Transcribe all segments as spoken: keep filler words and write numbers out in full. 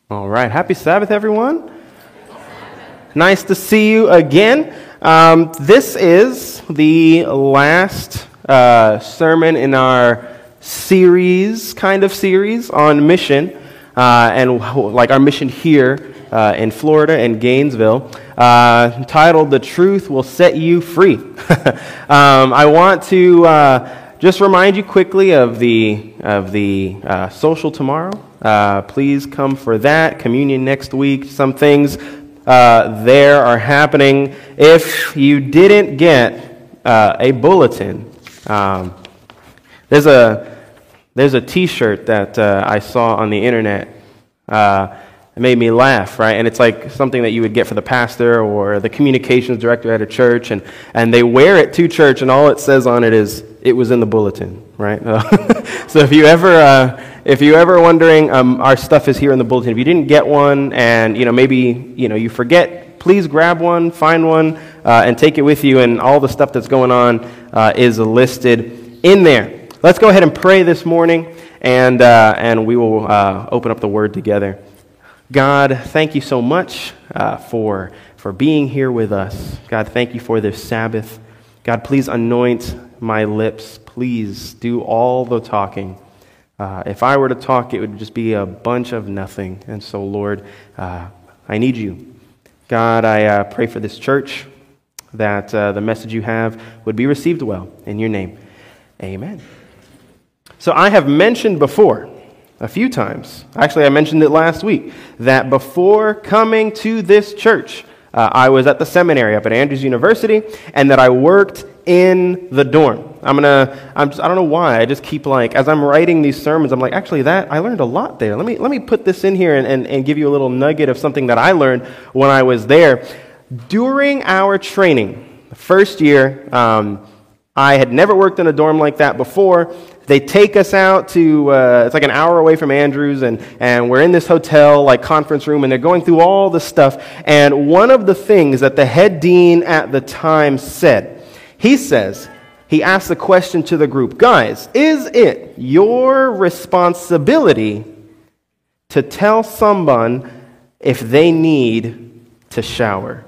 All right. Happy Sabbath, everyone. Nice to see you again. Um, this is the last uh, sermon in our series, kind of series, on mission, uh, and like our mission here uh, in Florida and Gainesville, uh, titled "The Truth Will Set You Free." um, I want to uh, just remind you quickly of the of the uh, social tomorrow. Uh, please come for that. Communion next week. Some things uh, there are happening. If you didn't get uh, a bulletin, um, there's a there's a T-shirt that uh, I saw on the internet. Uh, it made me laugh, right? And it's like something that you would get for the pastor or the communications director at a church, and and they wear it to church, and all it says on it is, "It was in the bulletin," right? So if you ever uh, if you ever wondering, um, our stuff is here in the bulletin. If you didn't get one, and you know maybe you know you forget, please grab one, find one, uh, and take it with you. And all the stuff that's going on uh, is listed in there. Let's go ahead and pray this morning, and uh, and we will uh, open up the Word together. God, thank you so much uh, for for being here with us. God, thank you for this Sabbath. God, please anoint my lips. Please do all the talking. Uh, if I were to talk, it would just be a bunch of nothing. And so, Lord, uh, I need you. God, I uh, pray for this church, that uh, the message you have would be received well. In your name, amen. So I have mentioned before, a few times, actually I mentioned it last week, that before coming to this church, uh, I was at the seminary up at Andrews University, and that I worked in the dorm. I'm gonna, I'm just, I don't know why, I just keep like, as I'm writing these sermons, I'm like, actually that, I learned a lot there. Let me let me put this in here and, and, and give you a little nugget of something that I learned when I was there. During our training, the first year, um, I had never worked in a dorm like that before. They take us out to, uh, it's like an hour away from Andrews, and, and we're in this hotel, like conference room, and they're going through all the stuff. And one of the things that the head dean at the time said, he says, he asked the question to the group, guys, is it your responsibility to tell someone if they need to shower?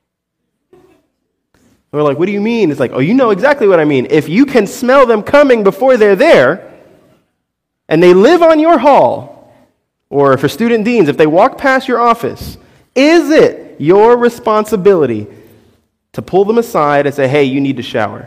We're like, what do you mean? It's like, oh, you know exactly what I mean. If you can smell them coming before they're there, and they live on your hall, or for student deans, if they walk past your office, is it your responsibility to pull them aside and say, hey, you need to shower?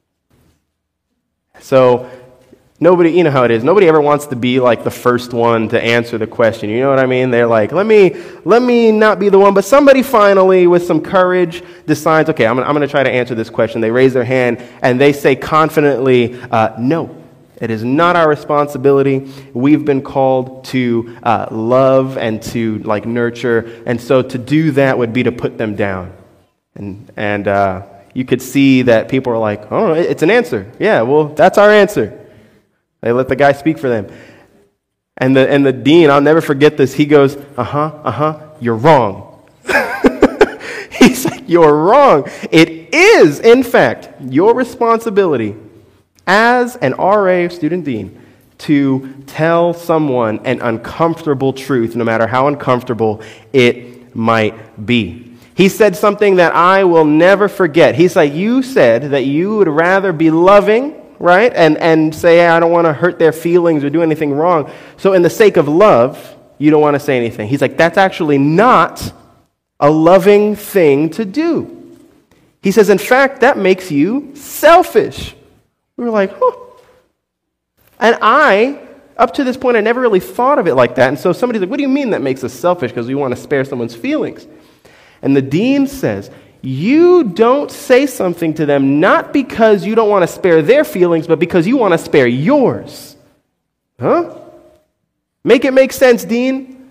So nobody, you know how it is. Nobody ever wants to be like the first one to answer the question. You know what I mean? They're like, let me let me not be the one. But somebody finally, with some courage, decides, okay, I'm, I'm going to try to answer this question. They raise their hand, and they say confidently, uh, no, it is not our responsibility. We've been called to uh, love and to like nurture. And so to do that would be to put them down. And, and uh, you could see that people are like, oh, it's an answer. Yeah, well, that's our answer. They let the guy speak for them. And the and the dean, I'll never forget this, he goes, uh-huh, uh-huh, you're wrong. He's like, you're wrong. It is, in fact, your responsibility as an R A, student dean, to tell someone an uncomfortable truth, no matter how uncomfortable it might be. He said something that I will never forget. He's like, you said that you would rather be loving, right? And and say, hey, I don't want to hurt their feelings or do anything wrong. So in the sake of love, you don't want to say anything. He's like, that's actually not a loving thing to do. He says, in fact, that makes you selfish. We were like, huh. And I, up to this point, I never really thought of it like that. And so somebody's like, what do you mean that makes us selfish? Because we want to spare someone's feelings. And the dean says, you don't say something to them not because you don't want to spare their feelings, but because you want to spare yours. Huh? Make it make sense, Dean.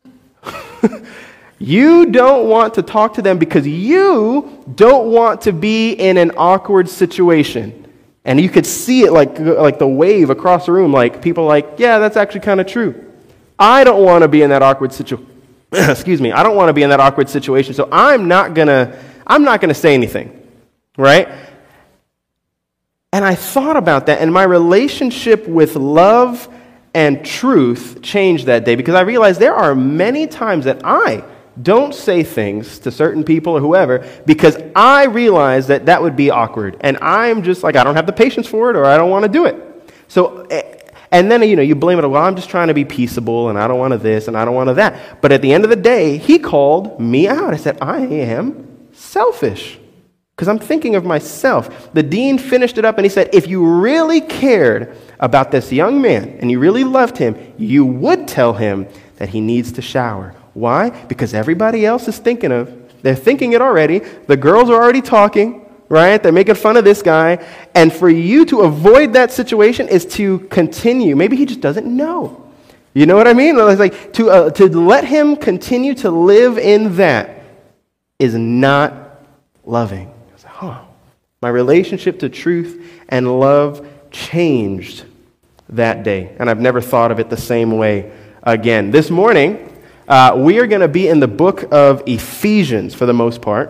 You don't want to talk to them because you don't want to be in an awkward situation. And you could see it like, like the wave across the room, like people are like, yeah, that's actually kind of true. I don't want to be in that awkward situation. Excuse me. I don't want to be in that awkward situation, so I'm not going to I'm not going to say anything, right? And I thought about that, and my relationship with love and truth changed that day, because I realized there are many times that I don't say things to certain people or whoever because I realize that that would be awkward. And I'm just like, I don't have the patience for it, or I don't want to do it. So, and then, you know, you blame it, well, I'm just trying to be peaceable, and I don't want to this, and I don't want to that. But at the end of the day, he called me out. I said, I am selfish because I'm thinking of myself. The dean finished it up, and he said, if you really cared about this young man and you really loved him, you would tell him that he needs to shower. Why? Because everybody else is thinking of, they're thinking it already. The girls are already talking, right? They're making fun of this guy. And for you to avoid that situation is to continue. Maybe he just doesn't know. You know what I mean? It's like to, uh, to let him continue to live in that is not loving. I was like, huh. My relationship to truth and love changed that day. And I've never thought of it the same way again. This morning, Uh, we are going to be in the book of Ephesians for the most part.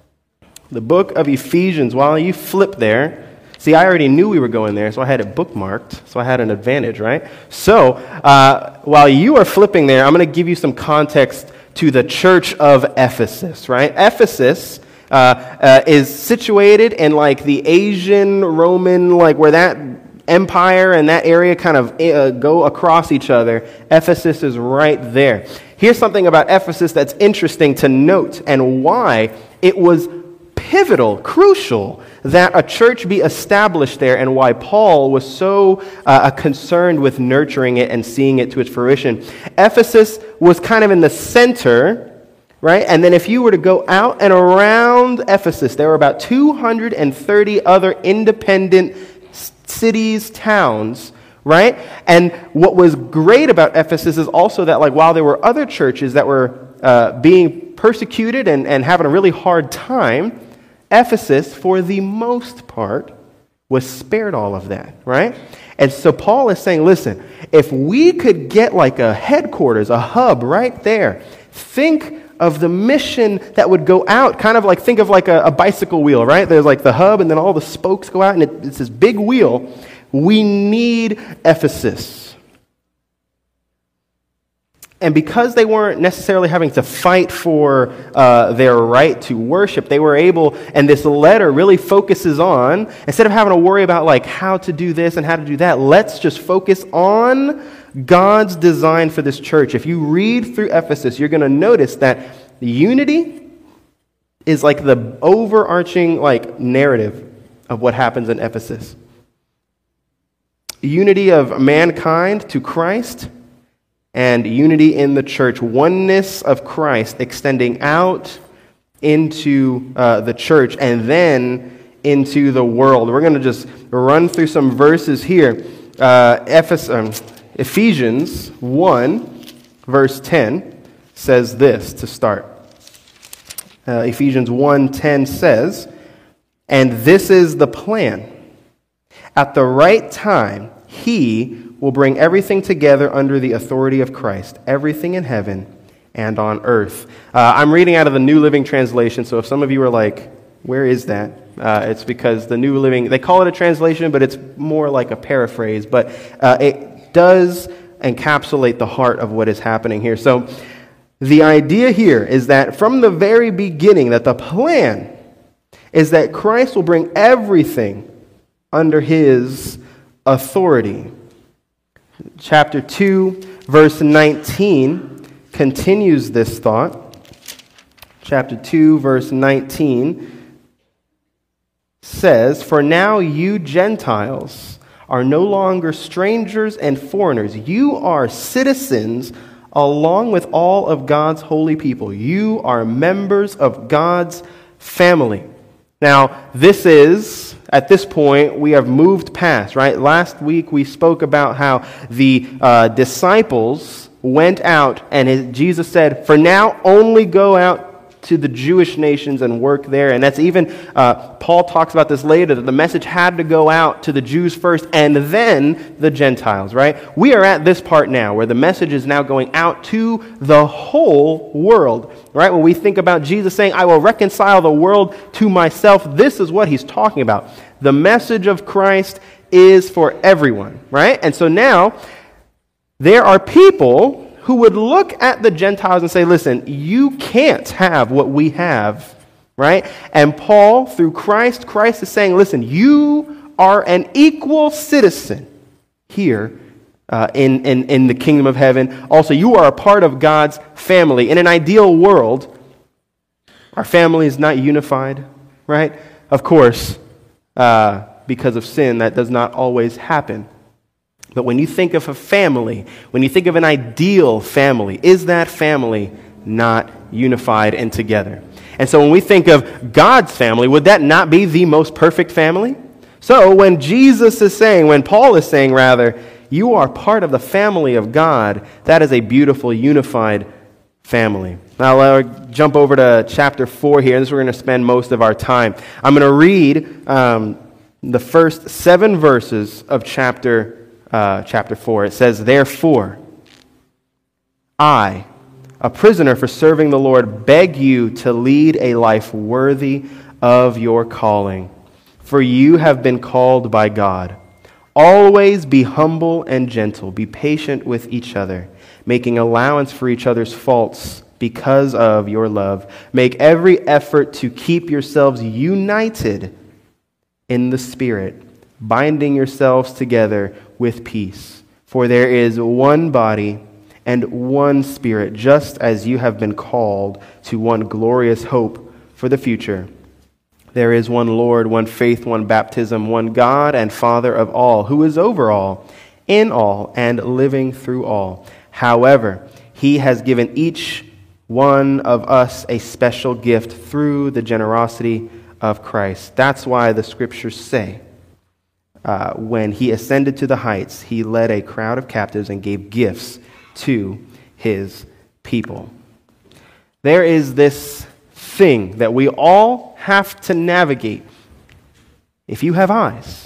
The book of Ephesians. While you flip there, see, I already knew we were going there, so I had it bookmarked, so I had an advantage, right? So, uh, while you are flipping there, I'm going to give you some context to the church of Ephesus, right? Ephesus uh, uh, is situated in like the Asian, Roman, like where that empire and that area kind of uh, go across each other. Ephesus is right there. Here's something about Ephesus that's interesting to note, and why it was pivotal, crucial, that a church be established there, and why Paul was so uh, concerned with nurturing it and seeing it to its fruition. Ephesus was kind of in the center, right? And then if you were to go out and around Ephesus, there were about two hundred thirty other independent cities, towns, right? And what was great about Ephesus is also that, like, while there were other churches that were uh, being persecuted and, and having a really hard time, Ephesus, for the most part, was spared all of that, right? And so Paul is saying, listen, if we could get like a headquarters, a hub right there, think of the mission that would go out, kind of like, think of like a, a bicycle wheel, right? There's like the hub, and then all the spokes go out, and it, it's this big wheel. We need Ephesus. And because they weren't necessarily having to fight for uh, their right to worship, they were able, and this letter really focuses on, instead of having to worry about like how to do this and how to do that, let's just focus on God's design for this church. If you read through Ephesus, you're going to notice that unity is like the overarching like narrative of what happens in Ephesus. Unity of mankind to Christ, and unity in the church. Oneness of Christ extending out into uh, the church and then into the world. We're going to just run through some verses here. Uh, Ephes- um, Ephesians one, verse ten, says this to start. Uh, Ephesians one ten says, "And this is the plan. At the right time, He will bring everything together under the authority of Christ, everything in heaven and on earth." Uh, I'm reading out of the New Living Translation, so if some of you are like, where is that? Uh, it's because the New Living, they call it a translation, but it's more like a paraphrase. But uh, it does encapsulate the heart of what is happening here. So the idea here is that from the very beginning, that the plan is that Christ will bring everything under His authority. Chapter two, verse nineteen continues this thought. Chapter two, verse nineteen says, "For now you Gentiles are no longer strangers and foreigners. You are citizens along with all of God's holy people. You are members of God's family." Now, this is, at this point, we have moved past, right? Last week we spoke about how the uh, disciples went out and his, Jesus said, "For now, only go out to the Jewish nations and work there." And that's even, uh, Paul talks about this later, that the message had to go out to the Jews first and then the Gentiles, right? We are at this part now where the message is now going out to the whole world, right? When we think about Jesus saying, "I will reconcile the world to myself," this is what he's talking about. The message of Christ is for everyone, right? And so now, there are people who would look at the Gentiles and say, listen, you can't have what we have, right? And Paul, through Christ, Christ is saying, listen, you are an equal citizen here uh, in, in, in the kingdom of heaven. Also, you are a part of God's family. In an ideal world, our family is not unified, right? Of course, uh, because of sin, that does not always happen. But when you think of a family, when you think of an ideal family, is that family not unified and together? And so when we think of God's family, would that not be the most perfect family? So when Jesus is saying, when Paul is saying rather, you are part of the family of God, that is a beautiful, unified family. Now let's jump over to chapter four here, and this is where we're going to spend most of our time. I'm going to read um, the first seven verses of chapter Uh, chapter four. It says, therefore, I, a prisoner for serving the Lord, beg you to lead a life worthy of your calling. For you have been called by God. Always be humble and gentle. Be patient with each other, making allowance for each other's faults because of your love. Make every effort to keep yourselves united in the Spirit, binding yourselves together with peace. For there is one body and one Spirit, just as you have been called to one glorious hope for the future. There is one Lord, one faith, one baptism, one God and Father of all, who is over all, in all, and living through all. However, he has given each one of us a special gift through the generosity of Christ. That's why the scriptures say, Uh, when he ascended to the heights, he led a crowd of captives and gave gifts to his people. There is this thing that we all have to navigate. If you have eyes,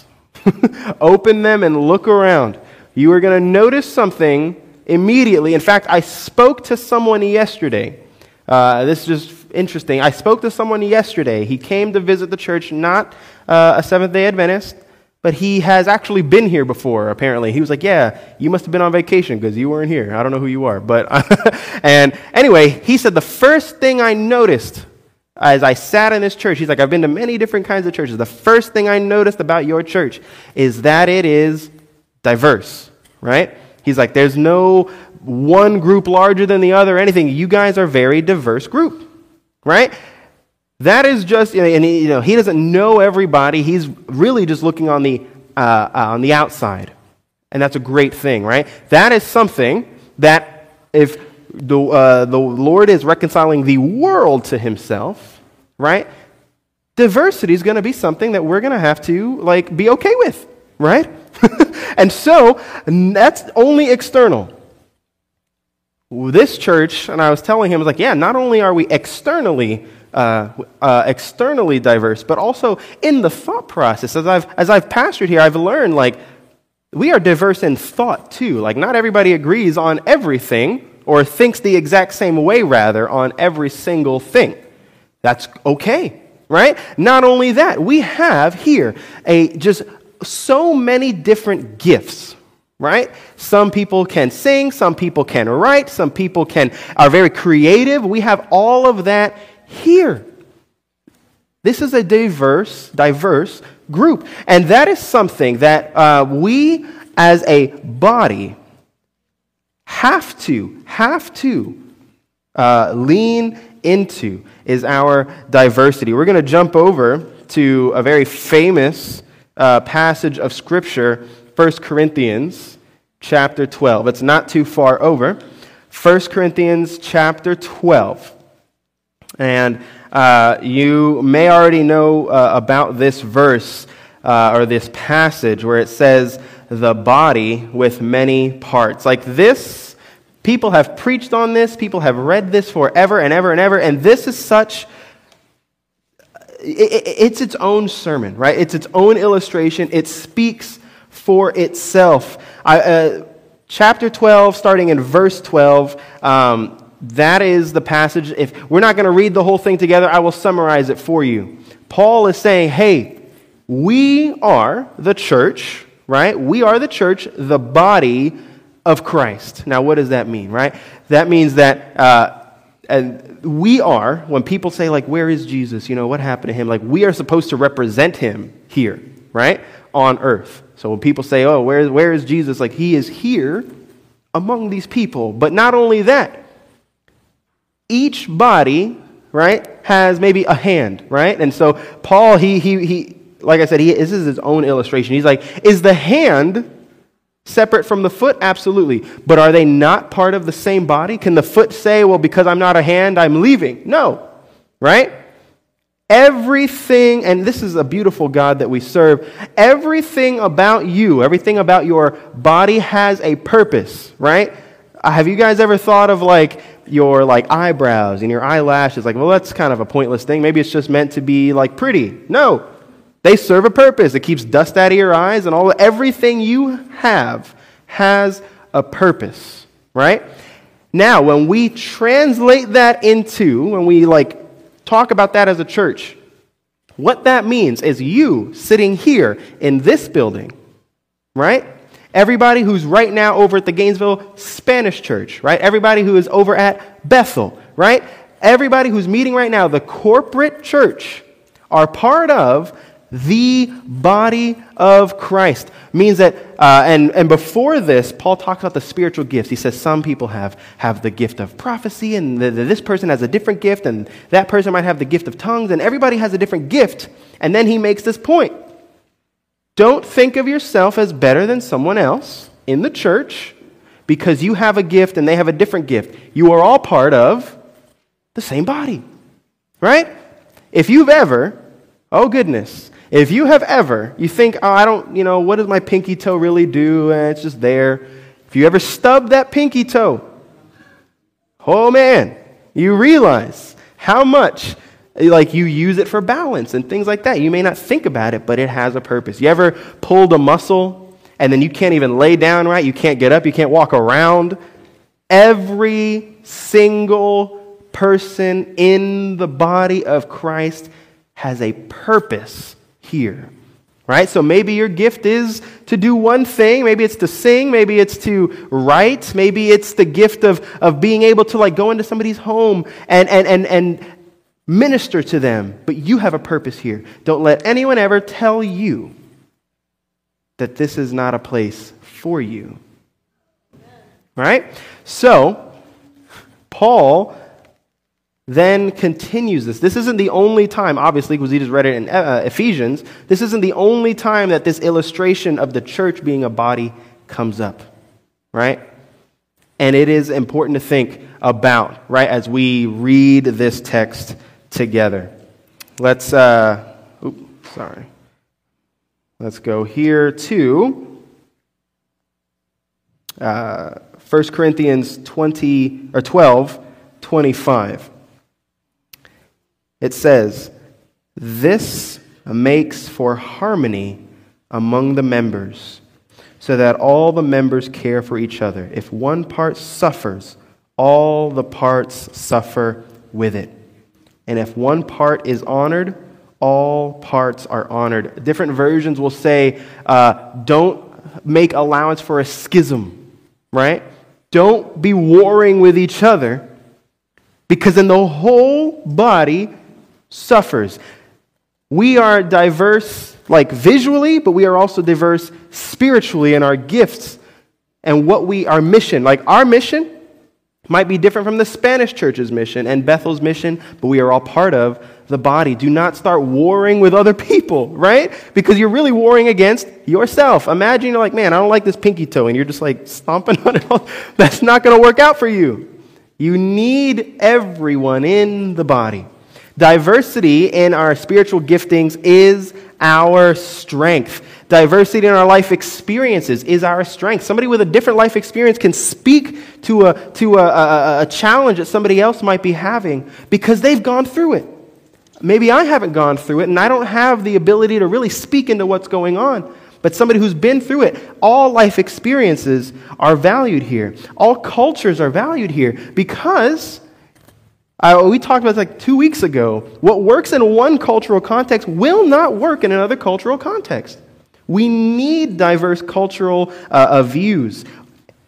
open them and look around. You are going to notice something immediately. In fact, I spoke to someone yesterday. Uh, this is just interesting. I spoke to someone yesterday. He came to visit the church, not uh, a Seventh-day Adventist, but he has actually been here before, apparently. He was like, yeah, you must have been on vacation because you weren't here. I don't know who you are. But and anyway, he said the first thing I noticed as I sat in this church, he's like, I've been to many different kinds of churches. The first thing I noticed about your church is that it is diverse, right? He's like, there's no one group larger than the other or anything. You guys are a very diverse group, right? That is just, and he, you know, he doesn't know everybody. He's really just looking on the uh, uh, on the outside, and that's a great thing, right? That is something that if the uh, the Lord is reconciling the world to Himself, right? Diversity is going to be something that we're going to have to like be okay with, right? And so that's only external. This church, and I was telling him, I was like, yeah, not only are we externally Uh, uh, externally diverse, but also in the thought process. As I've as I've pastored here, I've learned like we are diverse in thought too. Like not everybody agrees on everything or thinks the exact same way, rather, on every single thing. That's okay, right? Not only that, we have here a just so many different gifts. Right? Some people can sing, some people can write, some people can are very creative. We have all of that here. This is a diverse, diverse group. And that is something that uh, we as a body have to, have to uh, lean into is our diversity. We're going to jump over to a very famous uh, passage of Scripture, First Corinthians chapter twelve. It's not too far over. First Corinthians chapter twelve. And uh, you may already know uh, about this verse uh, or this passage where it says, the body with many parts. Like this, people have preached on this, people have read this forever and ever and ever, and this is such, it, it's its own sermon, right? It's its own illustration. It speaks for itself. I, uh, chapter twelve, starting in verse twelve, um, that is the passage. If we're not going to read the whole thing together, I will summarize it for you. Paul is saying, hey, we are the church, right? We are the church, the body of Christ. Now, what does that mean, right? That means that uh, and we are, when people say, like, where is Jesus? You know, what happened to him? Like, we are supposed to represent him here, right, on earth. So when people say, oh, where, where is Jesus? Like, he is here among these people. But not only that, each body, right, has maybe a hand, right? And so Paul, he, he, he like I said, he, this is his own illustration. He's like, is the hand separate from the foot? Absolutely. But are they not part of the same body? Can the foot say, well, because I'm not a hand, I'm leaving? No, right? Everything, and this is a beautiful God that we serve, everything about you, everything about your body has a purpose, right? Have you guys ever thought of like your like eyebrows and your eyelashes? Like, well, that's kind of a pointless thing. Maybe it's just meant to be like pretty. No. They serve a purpose. It keeps dust out of your eyes, and all everything you have has a purpose, right? Now, when we translate that into, when we like talk about that as a church, what that means is you sitting here in this building, right? Everybody who's right now over at the Gainesville Spanish Church, right? Everybody who is over at Bethel, right? Everybody who's meeting right now, the corporate church, are part of the body of Christ. Means that, uh, and, and before this, Paul talks about the spiritual gifts. He says some people have, have the gift of prophecy, and the, the, this person has a different gift, and that person might have the gift of tongues, and everybody has a different gift. And then he makes this point. Don't think of yourself as better than someone else in the church because you have a gift and they have a different gift. You are all part of the same body, right? If you've ever, oh goodness, if you have ever, you think, oh, I don't, you know, what does my pinky toe really do? Eh, it's just there. If you ever stub that pinky toe, oh man, you realize how much, like, you use it for balance and things like that. You may not think about it, but it has a purpose. You ever pulled a muscle and then you can't even lay down right? You can't get up, you can't walk around? Every single person in the body of Christ has a purpose here, right? So maybe your gift is to do one thing. Maybe it's to sing. Maybe it's to write. Maybe it's the gift of, of being able to like go into somebody's home and, and, and, and minister to them. But you have a purpose here. Don't let anyone ever tell you that this is not a place for you. Right? So, Paul then continues this. This isn't the only time, obviously, because he just read it in uh, Ephesians. This isn't the only time that this illustration of the church being a body comes up, right? And it is important to think about, right, as we read this text together. Let's, uh, oops, sorry. Let's go here to uh, First Corinthians twenty or twelve twenty-five. It says, "This makes for harmony among the members, so that all the members care for each other. If one part suffers, all the parts suffer with it. And if one part is honored, all parts are honored." Different versions will say, uh, don't make allowance for a schism, right? Don't be warring with each other, because then the whole body suffers. We are diverse, like visually, but we are also diverse spiritually in our gifts and what we, our mission. Like our mission might be different from the Spanish church's mission and Bethel's mission, but we are all part of the body. Do not start warring with other people, right? Because you're really warring against yourself. Imagine you're like, man, I don't like this pinky toe, and you're just like stomping on it. That's not going to work out for you. You need everyone in the body. Diversity in our spiritual giftings is our strength. Diversity in our life experiences is our strength. Somebody with a different life experience can speak to a to a, a, a challenge that somebody else might be having because they've gone through it. Maybe I haven't gone through it, and I don't have the ability to really speak into what's going on. But somebody who's been through it, all life experiences are valued here. All cultures are valued here because Uh, we talked about this like two weeks ago. What works in one cultural context will not work in another cultural context. We need diverse cultural uh, uh, views.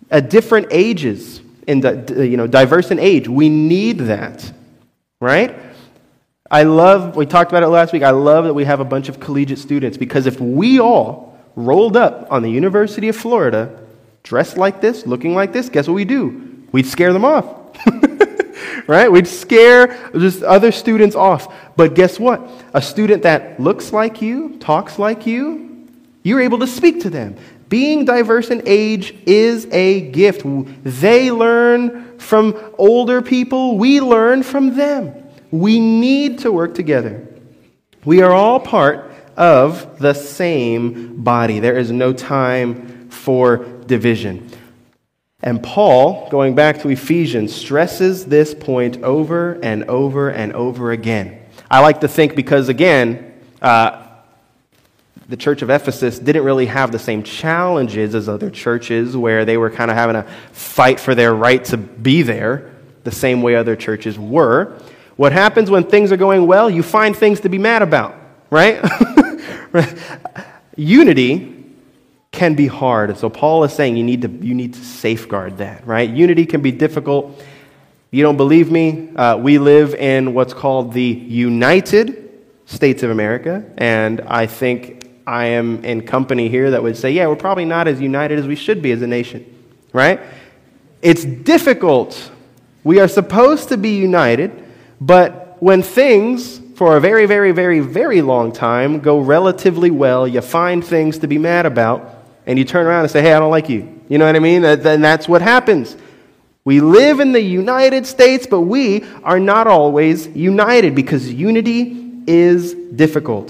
at different ages, in the, you know, diverse in age. We need that, right? I love, we talked about it last week, I love that we have a bunch of collegiate students, because if we all rolled up on the University of Florida, dressed like this, looking like this, guess what we do? We'd scare them off, right? We'd scare just other students off. But guess what? A student that looks like you, talks like you, you're able to speak to them. Being diverse in age is a gift. They learn from older people. We learn from them. We need to work together. We are all part of the same body. There is no time for division. And Paul, going back to Ephesians, stresses this point over and over and over again. I like to think because, again, uh, the church of Ephesus didn't really have the same challenges as other churches where they were kind of having a fight for their right to be there the same way other churches were. What happens when things are going well? You find things to be mad about, right? Unity can be hard. So Paul is saying you need to you need to safeguard that, right? Unity can be difficult. You don't believe me? Uh, we live in what's called the United States of America, and I think I am in company here that would say, yeah, we're probably not as united as we should be as a nation, right? It's difficult. We are supposed to be united, but when things, for a very, very, very, very long time, go relatively well, you find things to be mad about, and you turn around and say, hey, I don't like you. You know what I mean? And that's what happens. We live in the United States, but we are not always united because unity is difficult.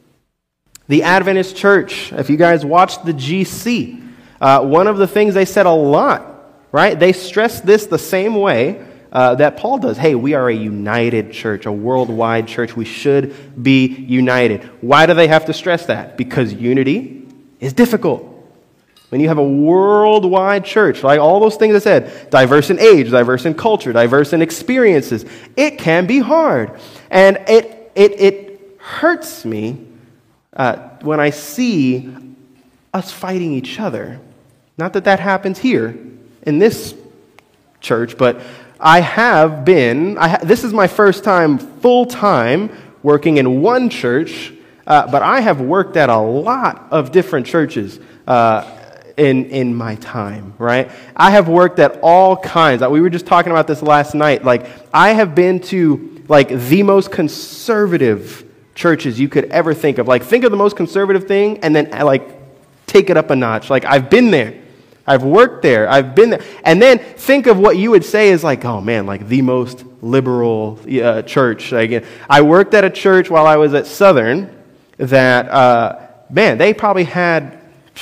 The Adventist Church, if you guys watched the G C, uh, one of the things they said a lot, right? They stressed this the same way uh, that Paul does. Hey, we are a united church, a worldwide church. We should be united. Why do they have to stress that? Because unity is difficult. When you have a worldwide church, like all those things I said, diverse in age, diverse in culture, diverse in experiences, it can be hard. And it it it hurts me Uh, when I see us fighting each other. Not that that happens here in this church, but I have been, I ha- this is my first time full-time working in one church, uh, but I have worked at a lot of different churches uh, in, in my time, right? I have worked at all kinds. We were just talking about this last night. Like, I have been to, like, the most conservative churches you could ever think of. Like, think of the most conservative thing and then, like, take it up a notch. Like, I've been there. I've worked there. I've been there. And then think of what you would say is like, oh, man, like the most liberal uh, church. Like, I worked at a church while I was at Southern that, uh, man, they probably had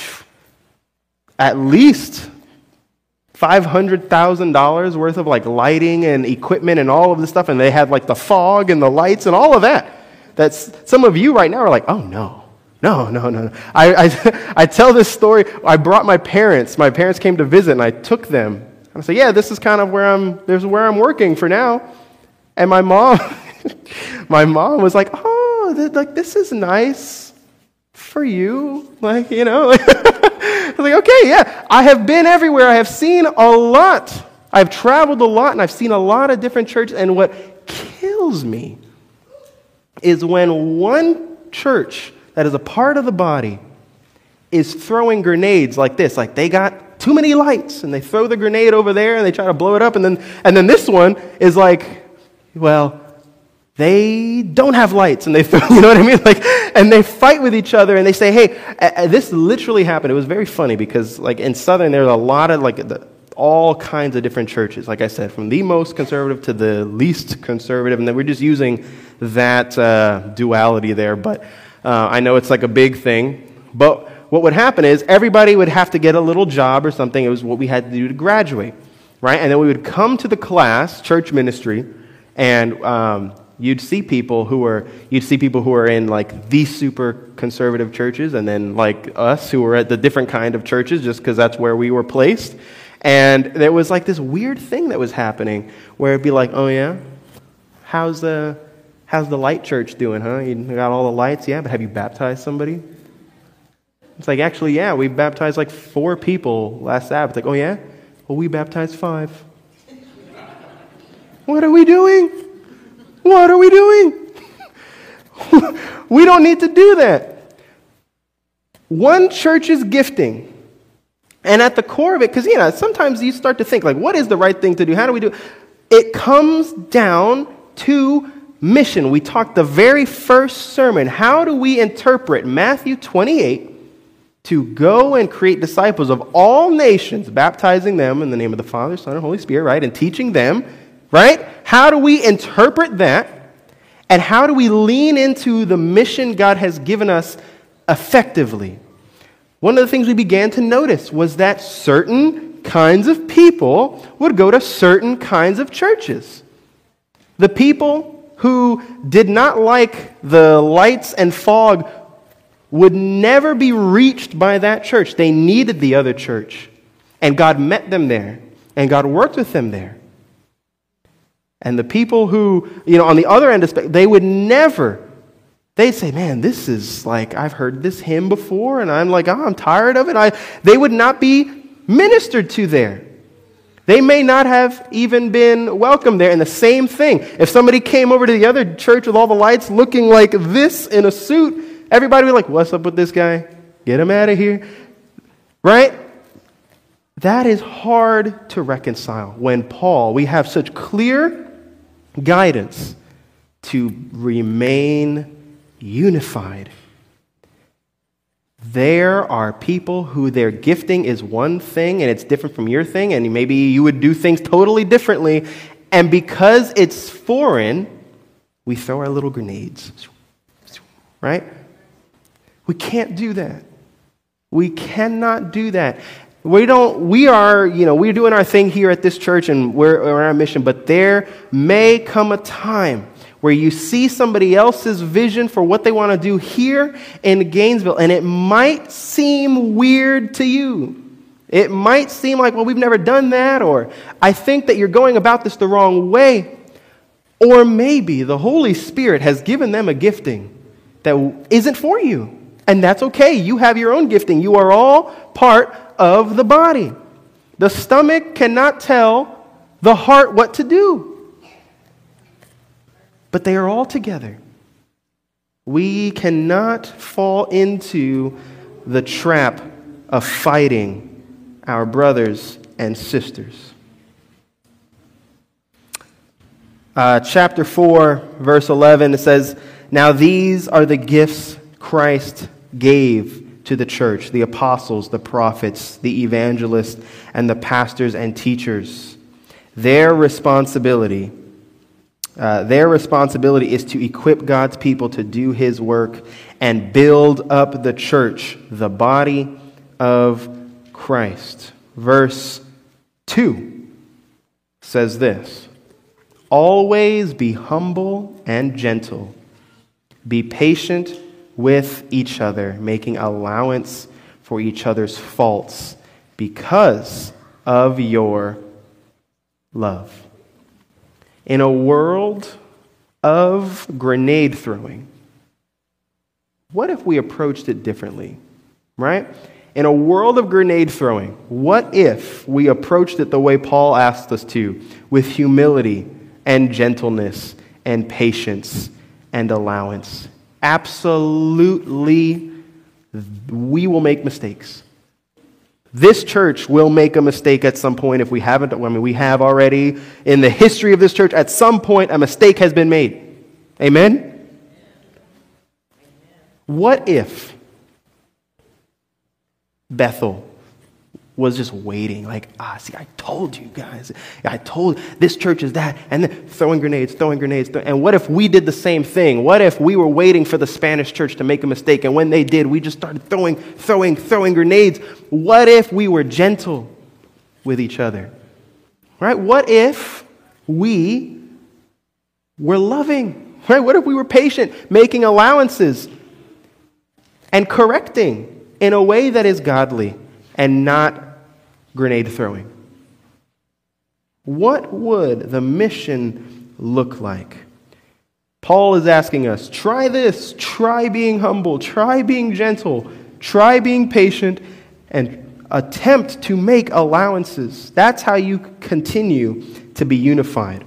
at least five hundred thousand dollars worth of, like, lighting and equipment and all of this stuff. And they had, like, the fog and the lights and all of that. That's, some of you right now are like, oh, no, no, no, no. no. I, I, I tell this story. I brought my parents. My parents came to visit, and I took them. And I said, yeah, this is kind of where I'm, this is where I'm working for now. And my mom, my mom was like, oh, th- like this is nice for you. Like, you know. I was like, okay, yeah. I have been everywhere. I have seen a lot. I've traveled a lot, and I've seen a lot of different churches. And what kills me is when one church that is a part of the body is throwing grenades like this, like they got too many lights, and they throw the grenade over there, and they try to blow it up, and then and then this one is like, well, they don't have lights, and they throw, you know what I mean? Like, and they fight with each other, and they say, hey, uh, this literally happened. It was very funny because, like, in Southern, there's a lot of, like, the, all kinds of different churches, like I said, from the most conservative to the least conservative, and then we're just using that uh, duality there, but uh, I know it's like a big thing. But what would happen is everybody would have to get a little job or something. It was what we had to do to graduate, right? And then we would come to the class, church ministry, and um, you'd see people who are you'd see people who are in like the super conservative churches, and then like us who were at the different kind of churches, just because that's where we were placed. And there was like this weird thing that was happening where it'd be like, oh yeah, how's the how's the light church doing, huh? You got all the lights, yeah, but have you baptized somebody? It's like, actually, yeah, we baptized like four people last Sabbath. Like, oh yeah, Well, we baptized five. What are we doing? What are we doing? We don't need to do that. One church's gifting. And at the core of it, because, you know, sometimes you start to think, like, what is the right thing to do? How do we do it? It comes down to mission. We talked the very first sermon. How do we interpret Matthew twenty-eight to go and create disciples of all nations, baptizing them in the name of the Father, Son, and Holy Spirit, right? And teaching them, right? How do we interpret that? And how do we lean into the mission God has given us effectively? One of the things we began to notice was that certain kinds of people would go to certain kinds of churches. The people who did not like the lights and fog would never be reached by that church. They needed the other church. And God met them there. And God worked with them there. And the people who, you know, on the other end of the spectrum, they would never, they'd say, man, this is like, I've heard this hymn before, and I'm like, oh, I'm tired of it. I, they would not be ministered to there. They may not have even been welcomed there. And the same thing, if somebody came over to the other church with all the lights looking like this in a suit, everybody would be like, what's up with this guy? Get him out of here. Right? That is hard to reconcile when Paul, we have such clear guidance to remain unified. There are people who their gifting is one thing and it's different from your thing, and maybe you would do things totally differently, and because it's foreign, we throw our little grenades. Right? We can't do that. We cannot do that. We don't, we are, you know, we're doing our thing here at this church and we're, we're on our mission, but there may come a time where you see somebody else's vision for what they want to do here in Gainesville, and it might seem weird to you. It might seem like, well, we've never done that, or I think that you're going about this the wrong way. Or maybe the Holy Spirit has given them a gifting that isn't for you. And that's okay. You have your own gifting. You are all part of the body. The stomach cannot tell the heart what to do. But they are all together. We cannot fall into the trap of fighting our brothers and sisters. Uh, chapter four, verse eleven, it says, "Now these are the gifts Christ gave to the church, the apostles, the prophets, the evangelists, and the pastors and teachers. Their responsibility, uh, their responsibility is to equip God's people to do His work and build up the church, the body of Christ." Verse two says this, "Always be humble and gentle. Be patient with each other, making allowance for each other's faults because of your love." In a world of grenade throwing, what if we approached it differently? Right? In a world of grenade throwing, what if we approached it the way Paul asked us to, with humility and gentleness and patience and allowance? Absolutely, we will make mistakes. This church will make a mistake at some point if we haven't. I mean, we have already. In the history of this church, at some point, a mistake has been made. Amen? What if Bethel was just waiting, like, ah, see, I told you guys. I told this church is that, and then throwing grenades, throwing grenades. Throw, and what if we did the same thing? What if we were waiting for the Spanish church to make a mistake, and when they did, we just started throwing, throwing, throwing grenades? What if we were gentle with each other? Right? What if we were loving? Right? What if we were patient, making allowances and correcting in a way that is godly and not grenade throwing? What would the mission look like? Paul is asking us, try this, try being humble, try being gentle, try being patient, and attempt to make allowances. That's how you continue to be unified.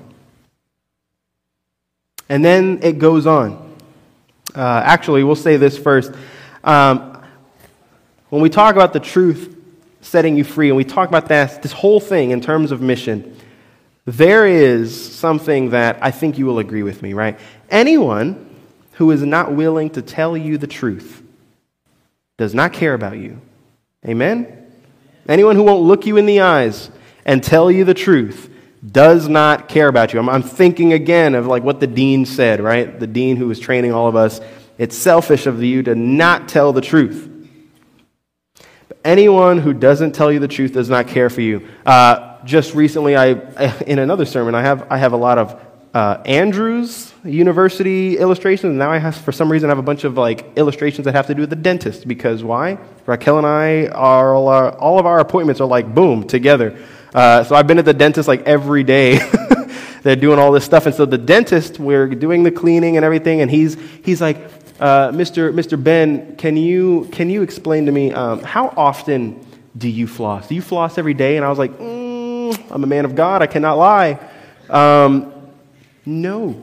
And then it goes on. Uh, actually, we'll say this first. Um, when we talk about the truth setting you free, and we talk about that, this whole thing in terms of mission, there is something that I think you will agree with me, right? Anyone who is not willing to tell you the truth does not care about you. Amen? Anyone who won't look you in the eyes and tell you the truth does not care about you. I'm, I'm thinking again of like what the dean said, right? The dean who was training all of us. It's selfish of you to not tell the truth. But anyone who doesn't tell you the truth does not care for you. Uh, just recently, I in another sermon, I have I have a lot of uh, Andrews University illustrations. And now I have, for some reason, I have a bunch of like illustrations that have to do with the dentist. Because why? Raquel and I are all, our, all of our appointments are like boom together. Uh, so I've been at the dentist like every day. They're doing all this stuff, and so the dentist, we're doing the cleaning and everything, and he's he's like, uh, Mister Mister Ben, can you can you explain to me um, how often do you floss? Do you floss every day? And I was like, mm, I'm a man of God, I cannot lie. Um, no.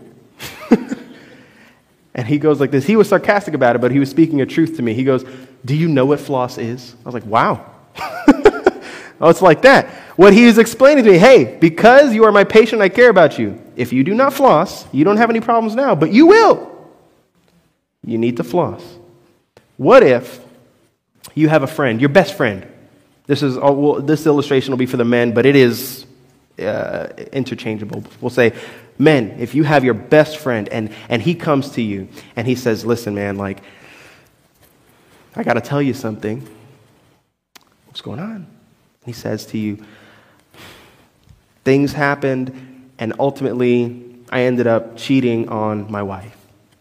And he goes like this. He was sarcastic about it, but he was speaking a truth to me. He goes, do you know what floss is? I was like, wow. Oh, it's like that. What he is explaining to me, hey, because you are my patient, I care about you. If you do not floss, you don't have any problems now, but you will. You need to floss. What if you have a friend, your best friend? This is well, this illustration will be for the men, but it is uh, interchangeable. We'll say, men, if you have your best friend and, and he comes to you and he says, listen, man, like, I got to tell you something. What's going on? He says to you, things happened, and ultimately, I ended up cheating on my wife.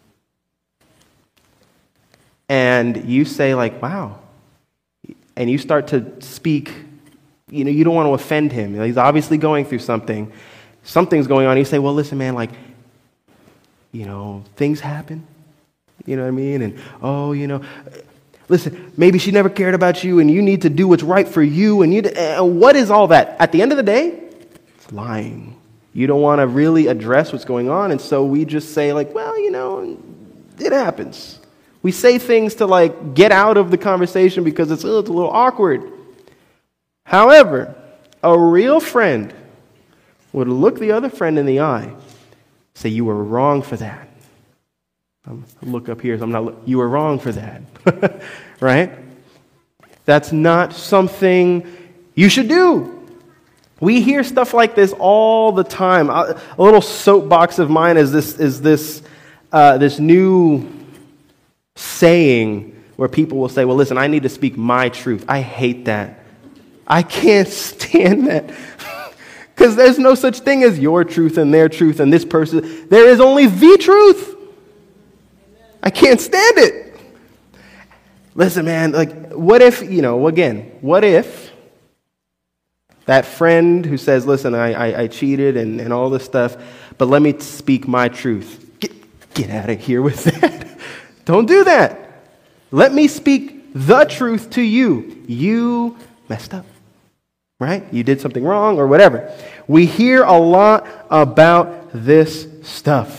And you say, like, wow. And you start to speak, you know, you don't want to offend him. He's obviously going through something. Something's going on. You say, well, listen, man, like, you know, things happen. You know what I mean? And, oh, you know... Listen, maybe she never cared about you, and you need to do what's right for you. And you, and what is all that? At the end of the day, it's lying. You don't want to really address what's going on, and so we just say, like, well, you know, it happens. We say things to, like, get out of the conversation because it's, oh, it's a little awkward. However, a real friend would look the other friend in the eye, say, you were wrong for that. Um, look up here, so I'm not. You were wrong for that, right? That's not something you should do. We hear stuff like this all the time. A little soapbox of mine is this: is this uh, this new saying where people will say, "Well, listen, I need to speak my truth." I hate that. I can't stand that. Because there's no such thing as your truth and their truth and this person. There is only the truth. I can't stand it. Listen, man, like, what if, you know, again, what if that friend who says, listen, I, I, I cheated and, and all this stuff, but let me speak my truth. Get, get out of here with that. Don't do that. Let me speak the truth to you. You messed up, right? You did something wrong or whatever. We hear a lot about this stuff.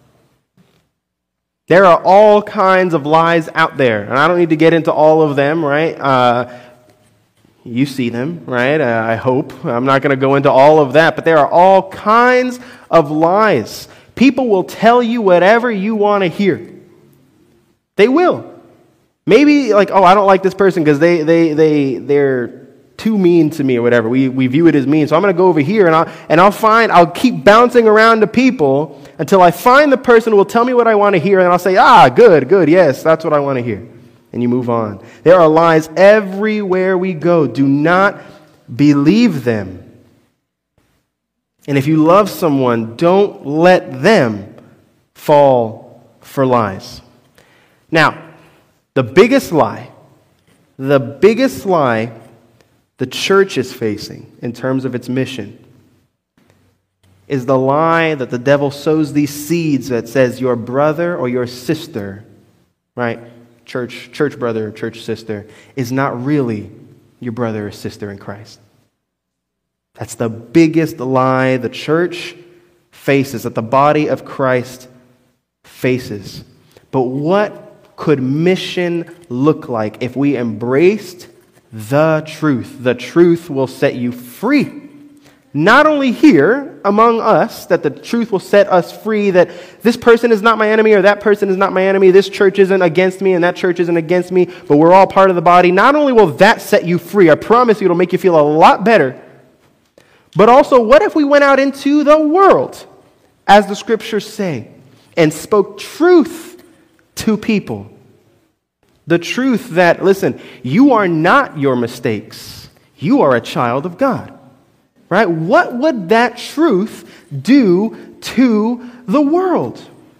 There are all kinds of lies out there, and I don't need to get into all of them, right? Uh, you see them, right? Uh, I hope. I'm not going to go into all of that, but there are all kinds of lies. People will tell you whatever you want to hear. They will. Maybe like, oh, I don't like this person because they, they, they, they're too mean to me or whatever. We, we view it as mean. So I'm going to go over here and I'll, and I'll find, I'll keep bouncing around to people until I find the person who will tell me what I want to hear, and I'll say, ah, good, good, yes, that's what I want to hear. And you move on. There are lies everywhere we go. Do not believe them. And if you love someone, don't let them fall for lies. Now, the biggest lie, the biggest lie the church is facing in terms of its mission is the lie that the devil sows these seeds that says your brother or your sister, right, church church brother, church sister, is not really your brother or sister in Christ. That's the biggest lie the church faces, that the body of Christ faces. But what could mission look like if we embraced the truth? The truth will set you free. Not only here among us, that the truth will set us free, that this person is not my enemy or that person is not my enemy, this church isn't against me and that church isn't against me, but we're all part of the body. Not only will that set you free, I promise you it'll make you feel a lot better, but also what if we went out into the world, as the scriptures say, and spoke truth to people? The truth that, listen, you are not your mistakes. You are a child of God. Right? What would that truth do to the world?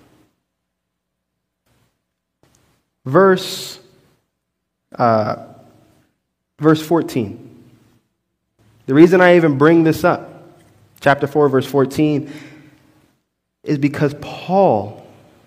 Verse, uh, verse fourteen. The reason I even bring this up, chapter four, verse fourteen, is because Paul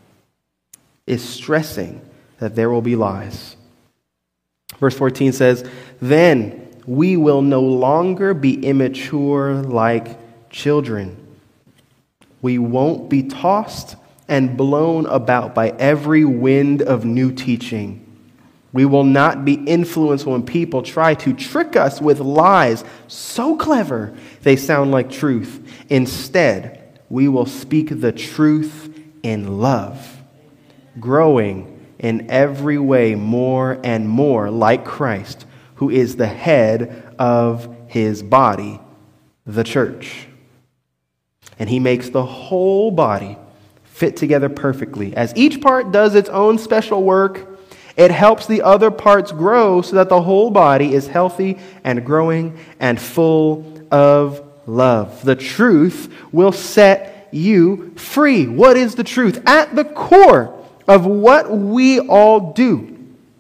is stressing that there will be lies. Verse fourteen says, "Then we will no longer be immature like children. We won't be tossed and blown about by every wind of new teaching. We will not be influenced when people try to trick us with lies so clever they sound like truth. Instead, we will speak the truth in love, growing in every way more and more like Christ, who is the head of his body, the church. And he makes the whole body fit together perfectly. As each part does its own special work, it helps the other parts grow so that the whole body is healthy and growing and full of love." The truth will set you free. What is the truth? At the core of what we all do,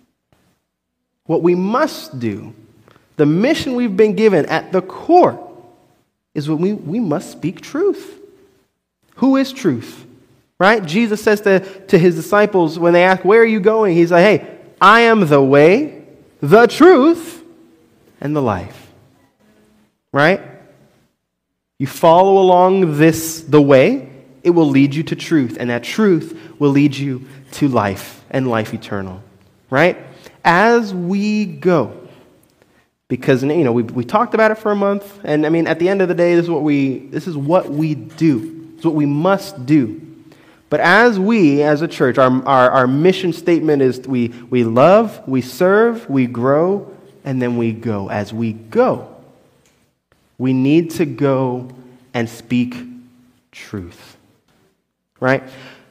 what we must do, the mission we've been given at the core is what we, we must speak truth. Who is truth? Right? Jesus says to, to his disciples when they ask, "Where are you going?" He's like, "Hey, I am the way, the truth, and the life." Right? You follow along this, the way, it will lead you to truth, and that truth will lead you to life and life eternal. Right? As we go, because you know we we talked about it for a month, and I mean at the end of the day, this is what we this is what we do. It's what we must do. But as we, as a church, our our, our mission statement is we we love, we serve, we grow, and then we go. As we go, we need to go and speak truth. Right?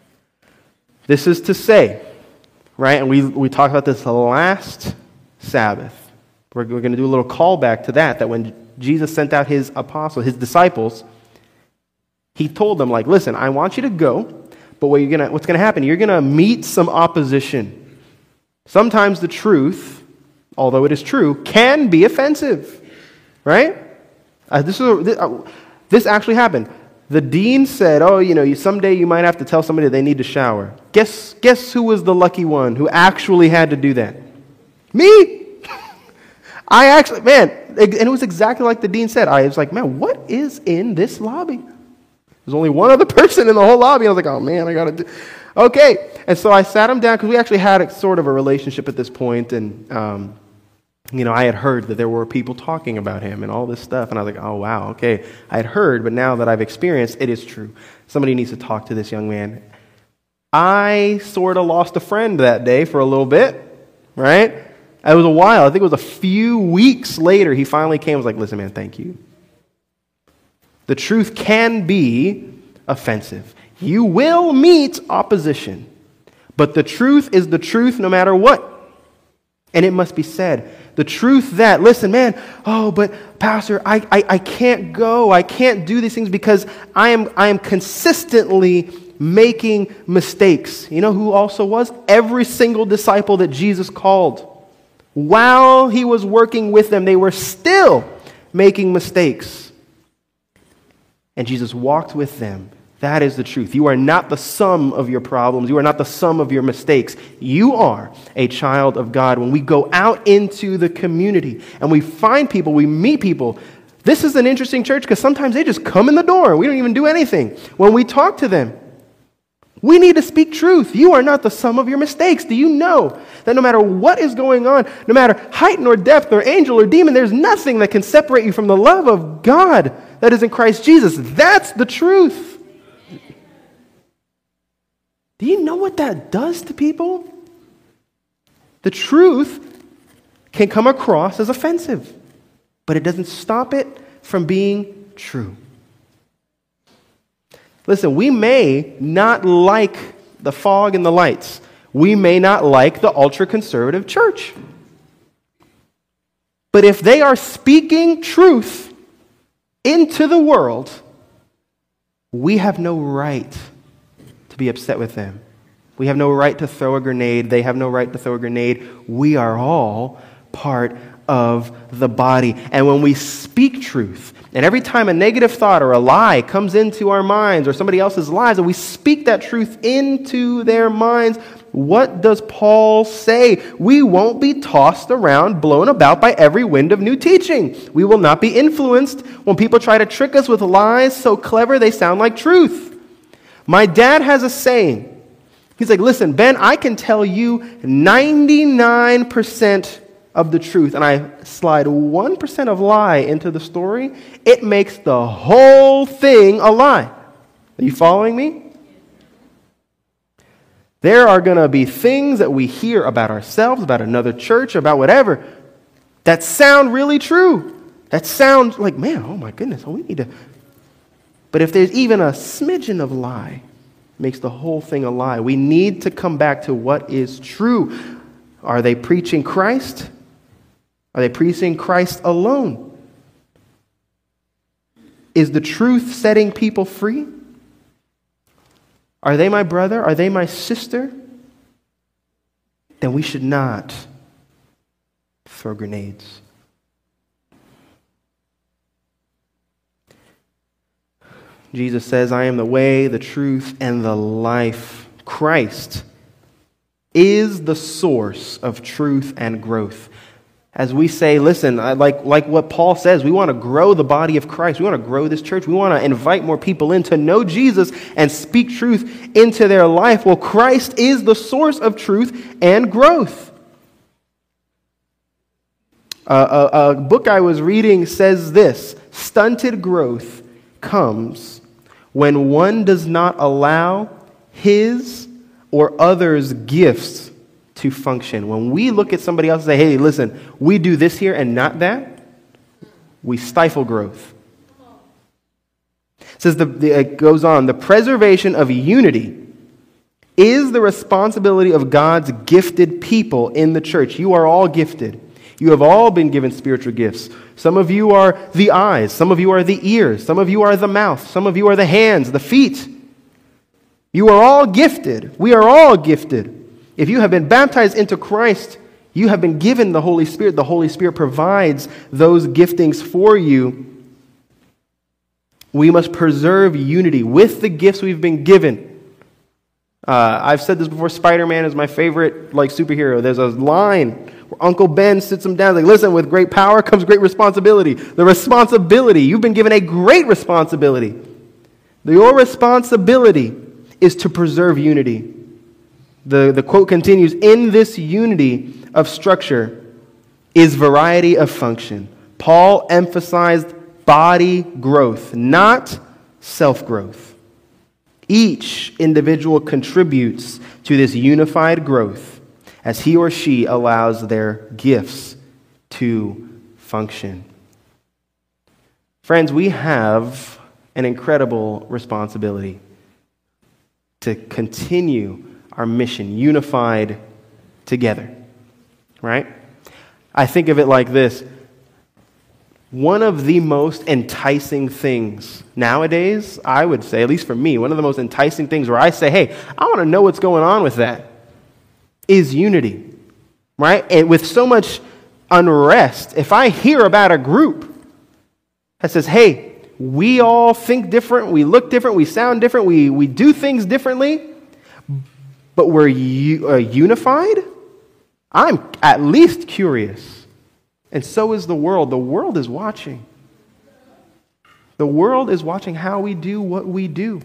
This is to say. Right? And we, we talked about this last Sabbath. We're, we're going to do a little callback to that, that when Jesus sent out his apostles, his disciples, he told them, like, listen, I want you to go, but what you're gonna, what's going to happen, you're going to meet some opposition. Sometimes the truth, although it is true, can be offensive. Right? Uh, this, is a, this, uh, this actually happened. The dean said, oh, you know, you, someday you might have to tell somebody they need to shower. Guess, guess who was the lucky one who actually had to do that? Me! I actually, man, and it was exactly like the dean said. I was like, man, what is in this lobby? There's only one other person in the whole lobby. I was like, oh, man, I got to do... Okay. And so I sat him down because we actually had a, sort of a relationship at this point, and... Um, You know, I had heard that there were people talking about him and all this stuff, and I was like, oh, wow, okay. I had heard, but now that I've experienced, it is true. Somebody needs to talk to this young man. I sort of lost a friend that day for a little bit, right? It was a while. I think it was a few weeks later, he finally came and was like, listen, man, thank you. The truth can be offensive. You will meet opposition, but the truth is the truth no matter what. And it must be said. The truth that, listen, man, oh, but Pastor, I, I, I can't go. I can't do these things because I am, I am consistently making mistakes. You know who also was? Every single disciple that Jesus called. While he was working with them, they were still making mistakes. And Jesus walked with them That is the truth. You are not the sum of your problems. You are not the sum of your mistakes. You are a child of God. When we go out into the community and we find people, we meet people, this is an interesting church because sometimes they just come in the door and we don't even do anything. When we talk to them, we need to speak truth. You are not the sum of your mistakes. Do you know that no matter what is going on, no matter height nor depth or angel or demon, there's nothing that can separate you from the love of God that is in Christ Jesus? That's the truth. Do you know what that does to people? The truth can come across as offensive, but it doesn't stop it from being true. Listen, we may not like the fog and the lights. We may not like the ultra-conservative church. But if they are speaking truth into the world, we have no right to be upset with them. We have no right to throw a grenade. They have no right to throw a grenade. We are all part of the body. And when we speak truth, and every time a negative thought or a lie comes into our minds or somebody else's lives, and we speak that truth into their minds, what does Paul say? We won't be tossed around, blown about by every wind of new teaching. We will not be influenced when people try to trick us with lies so clever they sound like truth. My dad has a saying. He's like, listen, Ben, I can tell you ninety-nine percent of the truth, and I slide one percent of lie into the story, it makes the whole thing a lie. Are you following me? There are going to be things that we hear about ourselves, about another church, about whatever, that sound really true. That sound like, man, oh my goodness, oh, we need to... But if there's even a smidgen of lie, it makes the whole thing a lie. We need to come back to what is true. Are they preaching Christ? Are they preaching Christ alone? Is the truth setting people free? Are they my brother? Are they my sister? Then we should not throw grenades. Jesus says, I am the way, the truth, and the life. Christ is the source of truth and growth. As we say, listen, I like, like what Paul says, we want to grow the body of Christ. We want to grow this church. We want to invite more people in to know Jesus and speak truth into their life. Well, Christ is the source of truth and growth. Uh, a, a book I was reading says this: stunted growth comes when one does not allow his or others' gifts to function. When we look at somebody else and say, hey, listen, we do this here and not that, we stifle growth. It says, the, the, it goes on, the preservation of unity is the responsibility of God's gifted people in the church. You are all gifted. You have all been given spiritual gifts. Some of you are the eyes. Some of you are the ears. Some of you are the mouth. Some of you are the hands, the feet. You are all gifted. We are all gifted. If you have been baptized into Christ, you have been given the Holy Spirit. The Holy Spirit provides those giftings for you. We must preserve unity with the gifts we've been given. Uh, I've said this before, Spider-Man is my favorite like superhero. There's a line where Uncle Ben sits him down, like, listen, with great power comes great responsibility. The responsibility, you've been given a great responsibility. Your responsibility is to preserve unity. The, the quote continues, in this unity of structure is variety of function. Paul emphasized body growth, not self-growth. Each individual contributes to this unified growth as he or she allows their gifts to function. Friends, we have an incredible responsibility to continue our mission unified together, right? I think of it like this. One of the most enticing things nowadays, I would say, at least for me, one of the most enticing things where I say, hey, I want to know what's going on with that, is unity, right? And with so much unrest, if I hear about a group that says, hey, we all think different, we look different, we sound different, we, we do things differently, but we're u- uh, unified? I'm at least curious. And so is the world. The world is watching. The world is watching how we do what we do.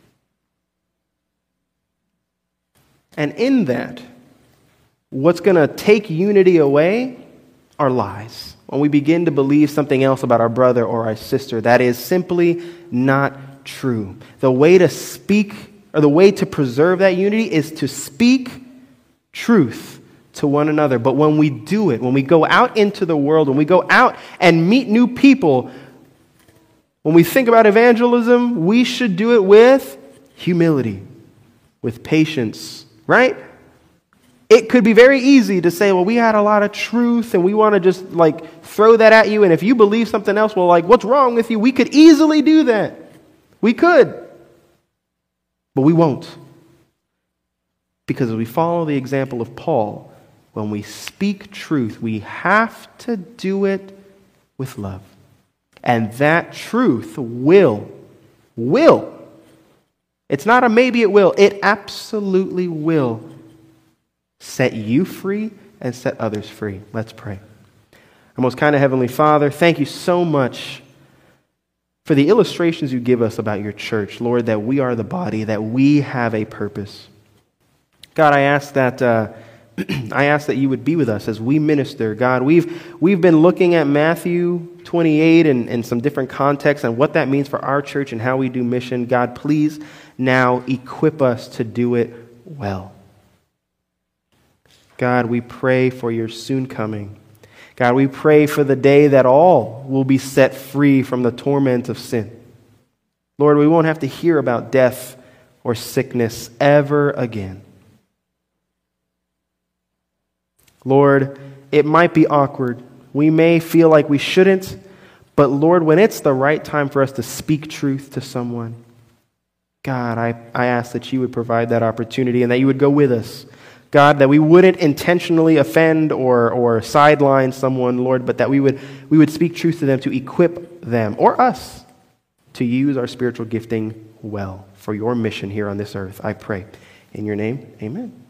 And in that, what's going to take unity away are lies. When we begin to believe something else about our brother or our sister, that is simply not true. The way to speak, or the way to preserve that unity, is to speak truth to one another. But when we do it, when we go out into the world, when we go out and meet new people, when we think about evangelism, we should do it with humility, with patience, right? It could be very easy to say, well, we had a lot of truth and we want to just like throw that at you. And if you believe something else, well, like, what's wrong with you? We could easily do that. We could. But we won't. Because as we follow the example of Paul, when we speak truth, we have to do it with love. And that truth will, will, it's not a maybe it will, it absolutely will set you free and set others free. Let's pray. Our most kind of Heavenly Father, thank you so much for the illustrations you give us about your church, Lord, that we are the body, that we have a purpose. God, I ask that uh, I ask that you would be with us as we minister. God, we've we've been looking at Matthew twenty-eight and, and some different contexts and what that means for our church and how we do mission. God, please now equip us to do it well. God, we pray for your soon coming. God, we pray for the day that all will be set free from the torment of sin. Lord, we won't have to hear about death or sickness ever again. Lord, it might be awkward. We may feel like we shouldn't, but Lord, when it's the right time for us to speak truth to someone, God, I, I ask that you would provide that opportunity and that you would go with us. God, that we wouldn't intentionally offend or, or sideline someone, Lord, but that we would, we would speak truth to them to equip them, or us, to use our spiritual gifting well for your mission here on this earth. I pray. In your name, amen.